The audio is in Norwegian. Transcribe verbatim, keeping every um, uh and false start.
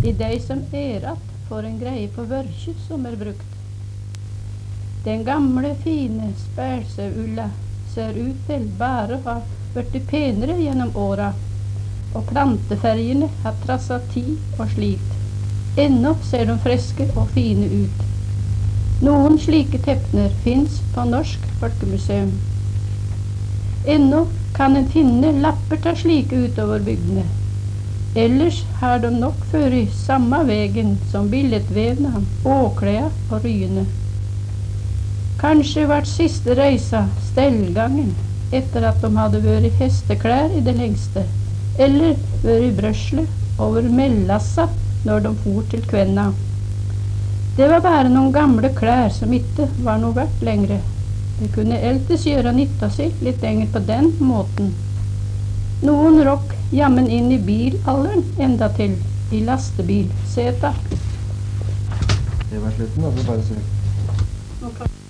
i deg som erat for en greie på vørkje som er brukt. Den gamle, fine spælsaulla ser ut til bare å ha vært penere gjennom åra, og plantefergene har trasset tid og slikt. Ennå ser de friske og fine ut. Noen slike teppner finnes på Norsk Folkemuseum. Ennå kan en finne lapper til slike utover bygdene. Ellers har de nok ført samme vegen som billedvevene, åklea og ryene. Kanskje vart siste reisa stellgangen etter at de hadde vært hesteklær i det lengste, eller vært brøsle over mellassa når de for til kvenna. Det var bare noen gamle klær som ikke var noe verdt lengre. Det kunne eltes gjøre nytta si litt lenger på den måten. Noen rokk jammen inn i bilalderen enda til, i lastebil, seta. Det var slutten, da, så bare søk.